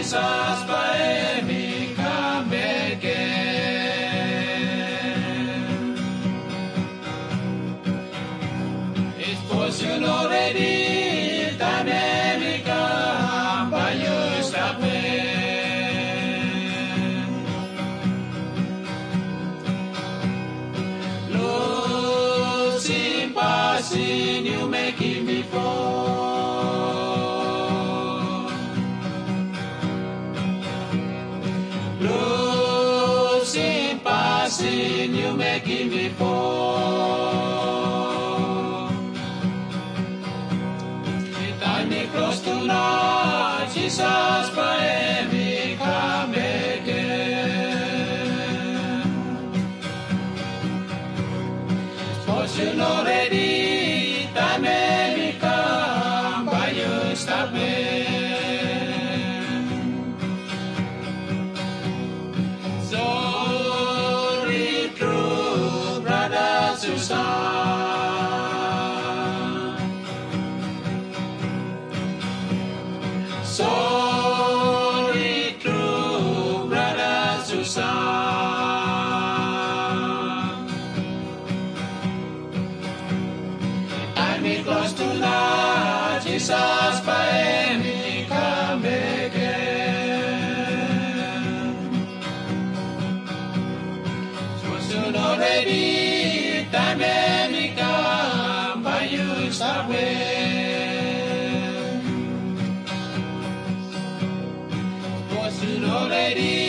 Jesus, by me come again. It's possible already, time may come, but you stop it. Losing passing, you making me fall. Losing passing, you making me fall. Tie me close to Lord Jesus, by me come again. For you already, time may come, but you stop it. Sorry, true brother Susan. Sorry, true brother Susan. Tie me close to Lord Jesus, by me come again. So soon already, time may come, but you stop it. For soon already,